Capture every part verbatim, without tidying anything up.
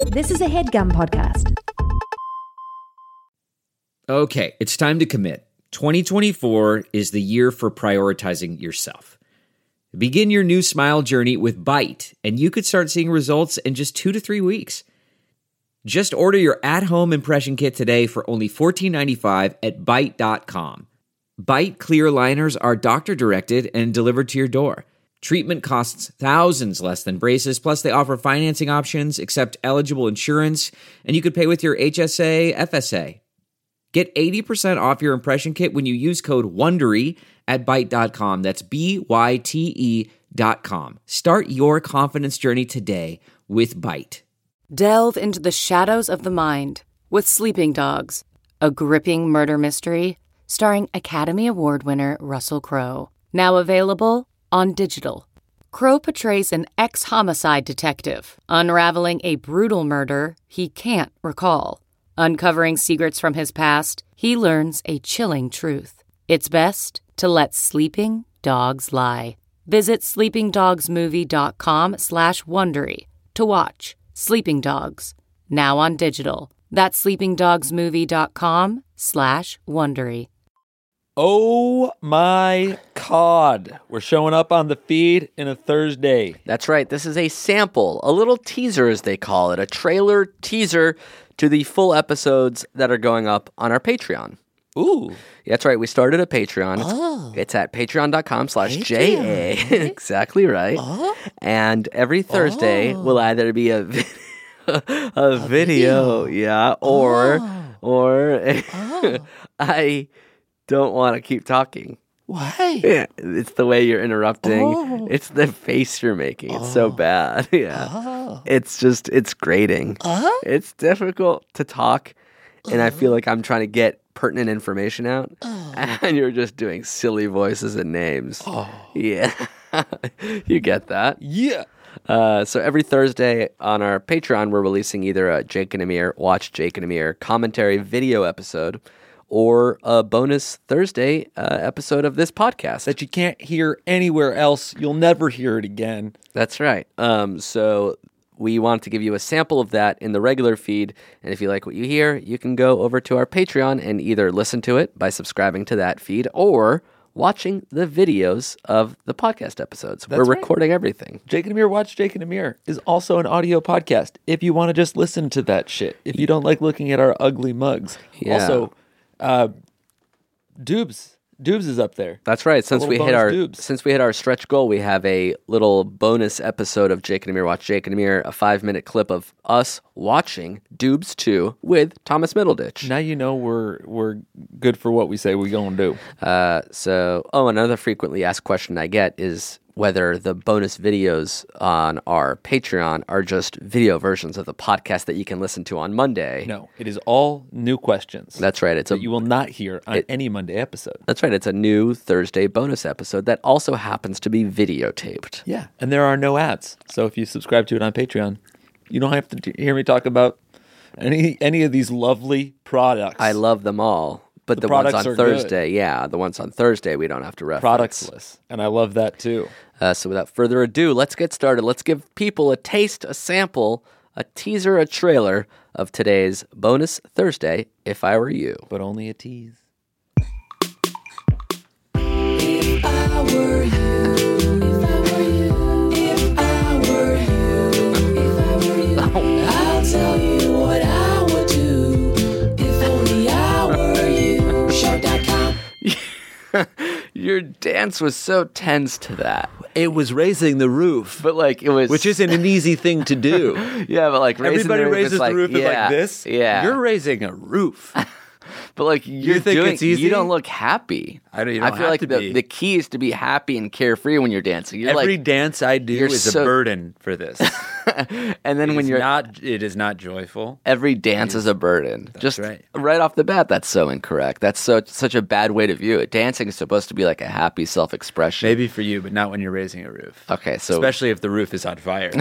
This is a HeadGum podcast. Okay, it's time to commit. twenty twenty-four is the year for prioritizing yourself. Begin your new smile journey with Byte, and you could start seeing results in just two to three weeks. Just order your at-home impression kit today for only fourteen ninety-five at byte dot com. Byte clear aligners are doctor-directed and delivered to your door. Treatment costs thousands less than braces, plus they offer financing options, accept eligible insurance, and you could pay with your H S A, F S A. Get eighty percent off your impression kit when you use code WONDERY at byte dot com. That's B Y T E dot com. Start your confidence journey today with Byte. Delve into the shadows of the mind with Sleeping Dogs, a gripping murder mystery starring Academy Award winner Russell Crowe. Now available on digital. Crowe portrays an ex-homicide detective unraveling a brutal murder he can't recall. Uncovering secrets from his past, he learns a chilling truth. It's best to let sleeping dogs lie. Visit sleepingdogsmovie.com slash Wondery to watch Sleeping Dogs, now on digital. That's sleepingdogsmovie.com slash Wondery. Oh my God. We're showing up on the feed in a Thursday. That's right. This is a sample, a little teaser as they call it, a trailer teaser to the full episodes that are going up on our Patreon. Ooh. That's right. We started a Patreon. It's, Oh. it's at patreon.com slash J A. Exactly right. Oh. And every Thursday Oh. will either be a, vid- a, video, video. yeah, or, Oh. or Oh. I don't want to keep talking. Why? Yeah, it's the way you're interrupting. Oh. It's the face you're making. It's so bad. Yeah. Oh. It's just, it's grating. Uh-huh. It's difficult to talk, and I feel like I'm trying to get pertinent information out, and you're just doing silly voices and names. Oh. Yeah. You get that. Yeah. Uh, so every Thursday on our Patreon, we're releasing either a Jake and Amir, Watch Jake and Amir commentary video episode, or a bonus Thursday uh, episode of this podcast. That you can't hear anywhere else. You'll never hear it again. That's right. Um, so we want to give you a sample of that in the regular feed. And if you like what you hear, you can go over to our Patreon and either listen to it by subscribing to that feed or watching the videos of the podcast episodes. That's We're right. recording everything. Jake and Amir Watch Jake and Amir is also an audio podcast if you want to just listen to that shit. If you don't like looking at our ugly mugs. Yeah. Also, uh, Doobs. Doobs is up there. That's right. Since little we hit bonus our doobs. since we hit our stretch goal, we have a little bonus episode of Jake and Amir Watch Jake and Amir, a five minute clip of us watching Doobs two with Thomas Middleditch. Now you know we're we're good for what we say we're gonna do. Uh, so, oh, another frequently asked question I get is whether the bonus videos on our Patreon are just video versions of the podcast that you can listen to on Monday. No, it is all new questions. That's right. It's a that you will not hear on it- any Monday episode. That's right. It's a new Thursday bonus episode that also happens to be videotaped. Yeah, and there are no ads. So if you subscribe to it on Patreon, you don't have to t- hear me talk about any any of these lovely products. I love them all. But The the, ones products on are Thursday, yeah, the ones on Thursday we don't have to reference. productsless, and I love that too. Uh, so without further ado, let's get started. Let's give people a taste, a sample, a teaser, a trailer of today's bonus Thursday, If I Were You. But only a tease. If I were you, if I were you, if I were you, if I were you, I'll tell you what I would do if only I were you. Shark dot com. Your dance was so tense to that. It was raising the roof, But like it was which isn't an easy thing to do. yeah, but like raising Everybody the roof, raises it's the like, roof is yeah, like this. Yeah. You're raising a roof. but like you're think doing, it's easy? you don't look happy. I don't- you I don't feel have like to the, be. the key is to be happy and carefree when you're dancing. You're Every like dance I do you're is so- a burden for this. and then when It's you're not, it is not joyful. every dance is a burden. Just right. right off the bat, that's so incorrect. That's so such a bad way to view it. Dancing is supposed to be like a happy self-expression. Maybe for you, but not when you're raising a roof. Okay, so Especially if the roof is on fire.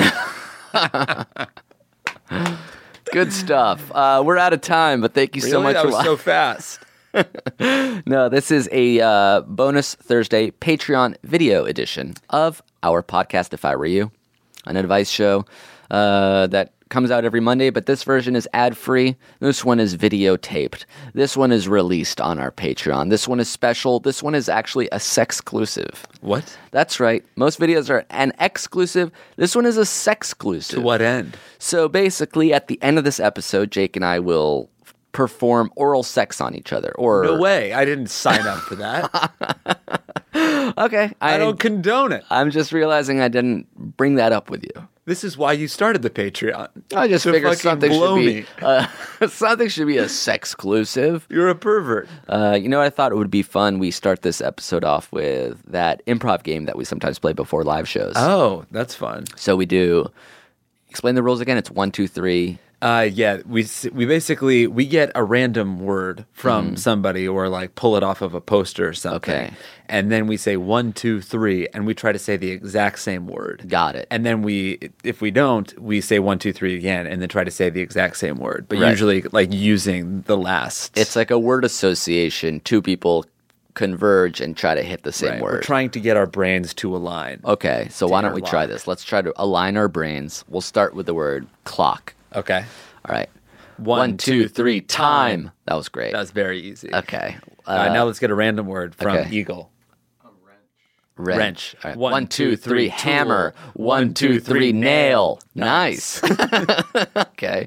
good stuff. Uh, we're out of time, but thank you so much that for was watching. so fast. No, this is a uh, bonus Thursday Patreon video edition of our podcast, If I Were You, an advice show uh, that comes out every Monday, but this version is ad-free. This one is videotaped. This one is released on our Patreon. This one is special. This one is actually a sex-clusive. What? That's right. Most videos are an exclusive. This one is a sex-clusive. To what end? So basically, at the end of this episode, Jake and I will perform oral sex on each other. Or No way. I didn't sign up for that. Okay. I, don't condone it. I'm just realizing I didn't bring that up with you. This is why you started the Patreon. I just To figured fucking something blow should be me. uh, something should be a sex-clusive. You're a pervert. Uh, you know, I thought it would be fun. We start this episode off with that improv game that we sometimes play before live shows. Oh, that's fun. So we do. Explain the rules again. It's one, two, three. Uh, yeah, we s- we basically we get a random word from somebody or like pull it off of a poster or something. Okay. And then we say one, two, three, and we try to say the exact same word. Got it. And then we, if we don't, we say one, two, three again, and then try to say the exact same word. But Right. usually, like using the last. It's like a word association. Two people converge and try to hit the same right. word. We're trying to get our brains to align. Okay, so why don't we try interlock. this? Let's try to align our brains. We'll start with the word clock. Okay. All right. One, One, two, two, three, three, time. time. That was great. That was very easy. Okay. All right, Uh, now let's get a random word from okay. Eagle. wrench. wrench. All right. One, One, two, two, three, three, hammer. tool. One, two, three, nail. Nice. Okay.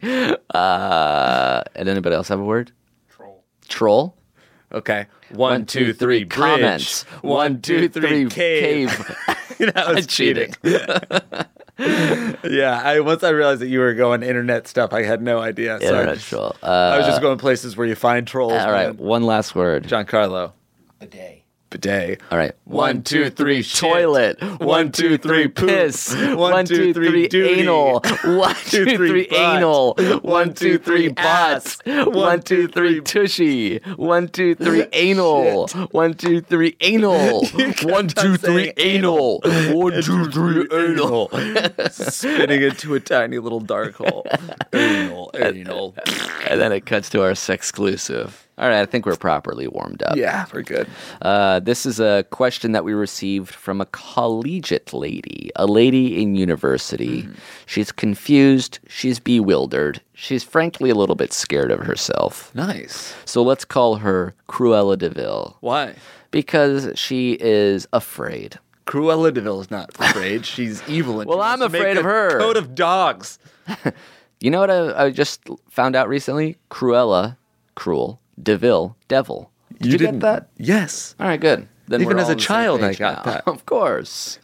Uh, and anybody else have a word? Troll. Troll? Okay. One, two, three, bridge. comments. One, two, three, cave. cave. That was Cheating. Yeah, I once I realized that you were going internet stuff, I had no idea. So I, Internet just- troll. I was Uh, just going places where you find trolls. all right. man. One last word. Giancarlo. Bidet. Bidet. All right. One, two, three, shit. toilet. One, two, three, poop. piss. One, One, two, two, three, three, duty. anal. One, two, Two, three, three, butt. anal. One, One, two, three, ass. butts. One, two, three, tushy. One, two, three, anal. One, two, three, anal. One, two, three, saying anal. One, two, three, anal. Spinning into a tiny little dark hole. Anal, anal. And then it cuts to our sexclusive. All right, I think we're properly warmed up. Yeah, we're good. Uh, this is a question that we received from a collegiate lady, a lady in university. She's confused. She's bewildered. She's frankly a little bit scared of herself. Nice. So let's call her Cruella DeVille Why? because she is afraid. Cruella DeVille is not afraid. She's evil. And Well, she wants I'm to make afraid of a her. Coat of dogs. You know what I, I just found out recently? Cruella, cruel, DeVille, devil. Did you, get didn't- that? Yes. All right, good. Then Even we're as all a on the same child, I page got now. that. Of course.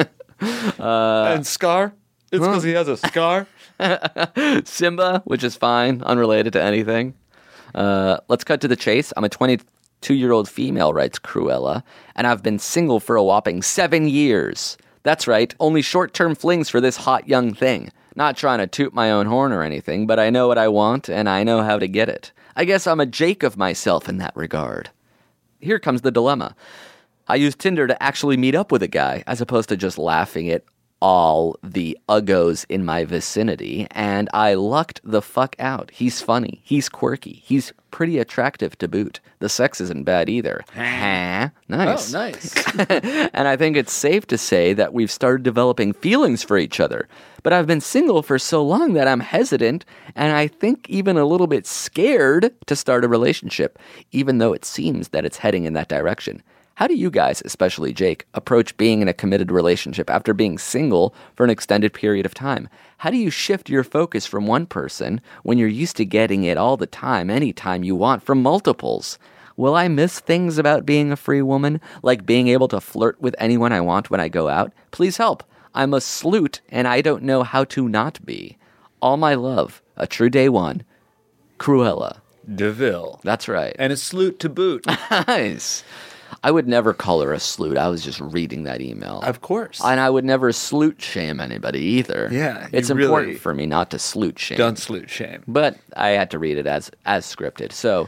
and Scar? It's because he has a scar? Simba, which is fine, unrelated to anything. Uh, let's cut to the chase. I'm a twenty-two-year-old female, writes Cruella, and I've been single for a whopping seven years. That's right, only short-term flings for this hot young thing. Not trying to toot my own horn or anything, but I know what I want, and I know how to get it. I guess I'm a Jake of myself in that regard. Here comes the dilemma. I use Tinder to actually meet up with a guy, as opposed to just laughing at all the uggos in my vicinity, and I lucked the fuck out. He's funny. He's quirky. He's pretty attractive to boot. The sex isn't bad either. Huh? Nice. Oh, nice. And I think it's safe to say that we've started developing feelings for each other. But I've been single for so long that I'm hesitant, and I think even a little bit scared to start a relationship, even though it seems that it's heading in that direction. How do you guys, especially Jake, approach being in a committed relationship after being single for an extended period of time? How do you shift your focus from one person when you're used to getting it all the time, anytime you want, from multiples? Will I miss things about being a free woman, like being able to flirt with anyone I want when I go out? Please help. I'm a sleut, and I don't know how to not be. All my love, a true day one, Cruella. DeVille. That's right. And a salute to boot. Nice. I would never call her a sleut. I was just reading that email. Of course. And I would never sleut shame anybody either. Yeah, you It's important really- for me not to sleut shame. Don't salute shame. But I had to read it as as scripted. So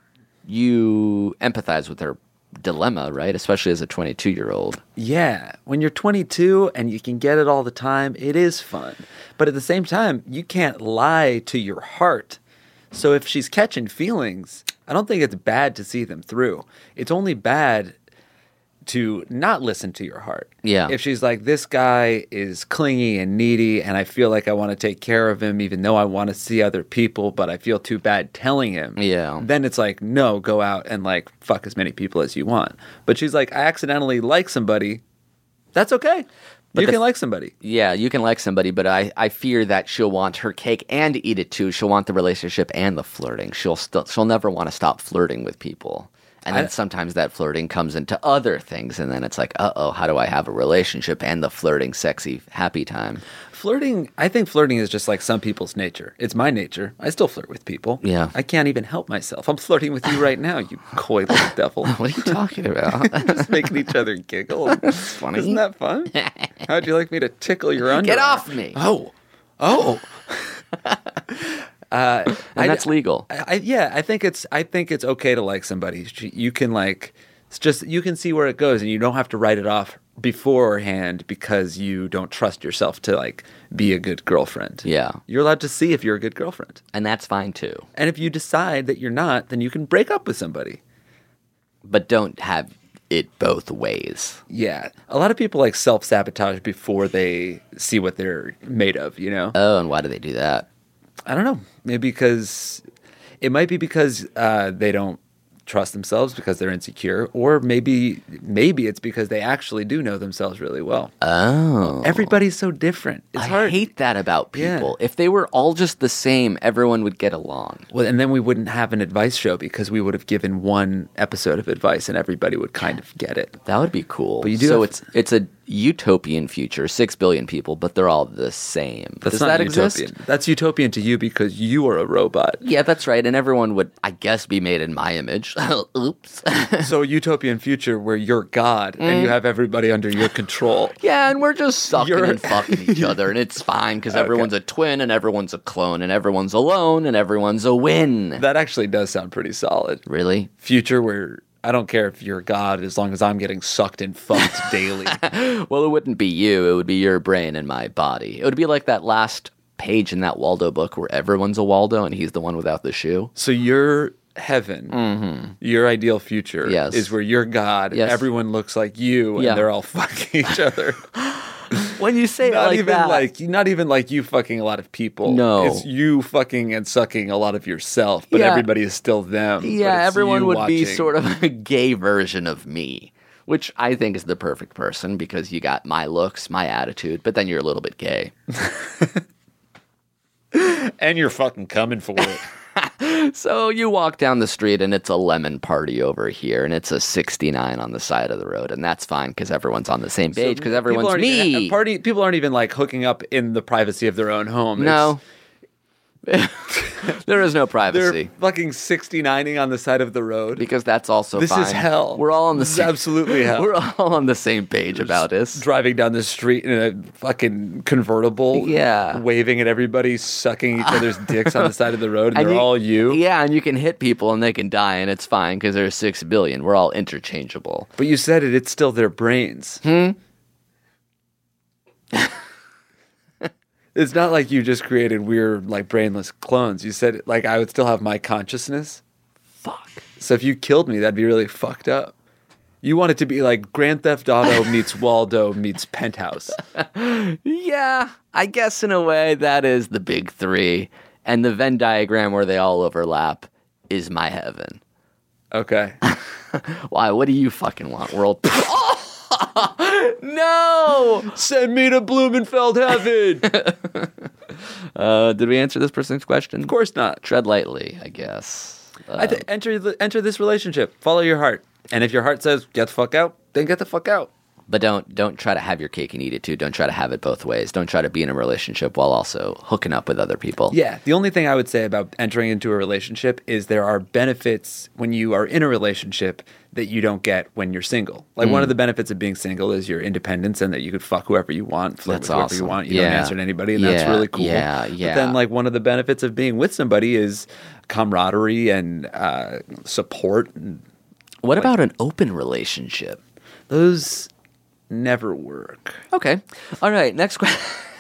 you empathize with her dilemma, right? Especially as a twenty-two-year-old. Yeah, when you're twenty-two and you can get it all the time, it is fun. But at the same time, you can't lie to your heart. So if she's catching feelings, I don't think it's bad to see them through. It's only bad to not listen to your heart. Yeah. If she's like, this guy is clingy and needy and I feel like I want to take care of him even though I want to see other people, but I feel too bad telling him. Yeah. Then it's like, no, go out and like fuck as many people as you want. But she's like, I accidentally like somebody. That's okay. But you the can f- like somebody. Yeah, you can like somebody, but I, I fear that she'll want her cake and eat it too. She'll want the relationship and the flirting. She'll still she'll never want to stop flirting with people. And then I- sometimes that flirting comes into other things, and then it's like, uh-oh, how do I have a relationship and the flirting, sexy, happy time? Flirting, I think flirting is just like some people's nature. It's my nature. I still flirt with people. Yeah. I can't even help myself. I'm flirting with you right now, you coy little devil. What are you talking about? Just making each other giggle. It's funny. Isn't that fun? How'd you like me to tickle your underarm? Get off me! Oh. Oh. uh, And I- that's legal. I, I, yeah, I think it's I think it's okay to like somebody. You can like it's just you can see where it goes, and you don't have to write it off beforehand because you don't trust yourself to like be a good girlfriend. Yeah. You're allowed to see if you're a good girlfriend. And that's fine too. And if you decide that you're not, then you can break up with somebody. But don't have it both ways. Yeah. A lot of people like self-sabotage before they see what they're made of, you know? Oh, and why do they do that? I don't know. Maybe because it might be because uh, they don't trust themselves because they're insecure, or maybe maybe it's because they actually do know themselves really well. Oh. Everybody's so different. It's I hard. hate that about Yeah. people. If they were all just the same, everyone would get along. Well, and then we wouldn't have an advice show because we would have given one episode of advice and everybody would kind of get it. That would be cool. But you do so have- it's it's a utopian future, six billion people, but they're all the same. That's Does not that utopian. exist? That's utopian to you because you are a robot. Yeah, that's right. And everyone would, I guess, be made in my image. Oops. So a utopian future where you're God and you have everybody under your control. Yeah, and we're just sucking You're- and fucking each other, and it's fine because everyone's a twin, and everyone's a clone, and everyone's alone, and everyone's a win. That actually does sound pretty solid. Really? Future where I don't care if you're God as long as I'm getting sucked and fucked daily. Well, it wouldn't be you. It would be your brain and my body. It would be like that last page in that Waldo book where everyone's a Waldo and he's the one without the shoe. So your heaven, your ideal future Mm-hmm. Yes. is where you're God, Yes. everyone looks like you, Yeah. and they're all fucking each other. When you say Not it like even that, like not even like you fucking a lot of people. No. It's you fucking and sucking a lot of yourself, but Yeah. everybody is still them. but yeah, it's everyone you would be watching. sort of a gay version of me, which I think is the perfect person because you got my looks, my attitude, but then you're a little bit gay. and you're fucking coming for it. So you walk down the street and it's a lemon party over here, and it's a sixty-nine on the side of the road, and that's fine because everyone's on the same page because People everyone's aren't even- me. party people aren't even like hooking up in the privacy of their own home. No. There is no It's- they're privacy fucking sixty-nining on the side of the road. because that's also This fine. is hell. We're all on the This is same, absolutely hell. We're all on the same page about this. Driving down the street in a fucking convertible, Yeah. waving at everybody, sucking each other's dicks on the side of the road, and, And they're you- all you. Yeah, and you can hit people and they can die, and it's fine because there's six billion. We're all interchangeable. But you said it; it's still their brains. Hmm? It's not like you just created weird, like brainless clones. You said like I would still have my consciousness. Fuck. So if you killed me, that'd be really fucked up. You want it to be like Grand Theft Auto meets Waldo meets Penthouse. Yeah, I guess in a way that is the big three, and the Venn diagram where they all overlap is my heaven. Okay. Why? What do you fucking want, world? No! Send me to Blumenfeld heaven. Uh, did we answer this person's question? Of course not. Tread lightly, I guess. Uh, I th- enter the, enter this relationship. Follow your heart. And if your heart says get the fuck out, then get the fuck out. but don't don't try to have your cake and eat it too. Don't try to have it both ways. Don't try to be in a relationship while also hooking up with other people. Yeah, the only thing I would say about entering into a relationship is there are benefits when you are in a relationship that you don't get when you're single. Like one of the benefits of being single is your independence and that you could fuck whoever you want, flirt That's with whoever awesome. you want. You don't Yeah. answer to anybody, and that's Yeah, really cool. yeah, yeah. But then, like one of the benefits of being with somebody is camaraderie and uh, support. And What about an open relationship? those never work. Okay. All right. Next question.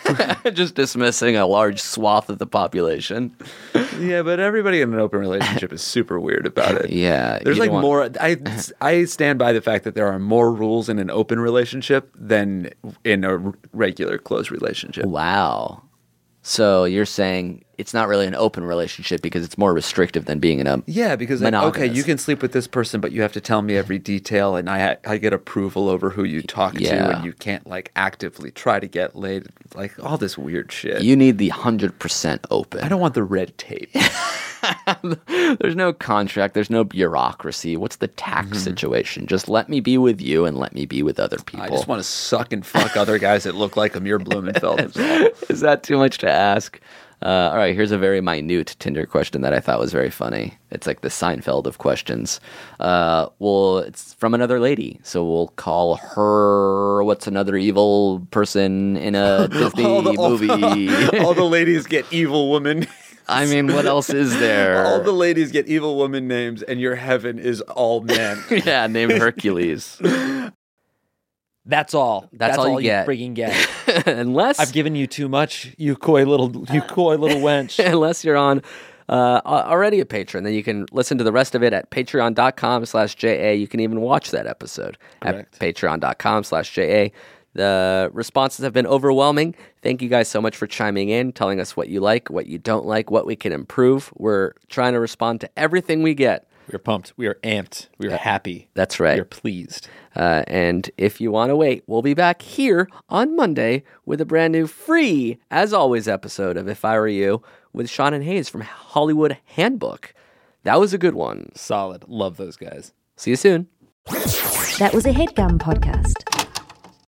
Just dismissing a large swath of the population. Yeah, but everybody in an open relationship is super weird about it. Yeah. There's you like don't want- more. I I stand by the fact that there are more rules in an open relationship than in a r- regular closed relationship. Wow. So you're saying it's not really an open relationship because it's more restrictive than being in a Yeah, because like, okay, monogamous. you can sleep with this person, but you have to tell me every detail, and I I get approval over who you talk Yeah. to, and you can't like actively try to get laid, like all this weird shit. You need the one hundred percent open. I don't want the red tape. There's no contract. There's no bureaucracy. What's the tax Mm-hmm. situation? Just let me be with you and let me be with other people. I just want to suck and fuck other guys that look like Amir Blumenfeld. Is all. Is that too much to ask? Uh, all right, here's a very minute Tinder question that I thought was very funny. It's like the Seinfeld of questions. Uh, well, it's from another lady, so we'll call her. What's another evil person in a Disney All the- all- movie? all the ladies get evil woman. I mean, what else is there? All the ladies get evil woman names, and your heaven is all men. yeah, named Hercules. That's all. That's all you get. freaking get. Unless I've given you too much, you coy little, you coy little wench. unless you're on uh, already a patron, then you can listen to the rest of it at patreon.com slash JA. You can even watch that episode Correct. at patreon.com slash JA. The responses have been overwhelming. Thank you guys so much for chiming in, telling us what you like, what you don't like, what we can improve. We're trying to respond to everything we get. We are pumped. We are amped. We are happy. That's right. We are pleased. Uh, and if you want to wait, we'll be back here on Monday with a brand new free, as always, episode of If I Were You with Sean and Hayes from Hollywood Handbook. That was a good one. Solid. Love those guys. See you soon. That was a HeadGum podcast.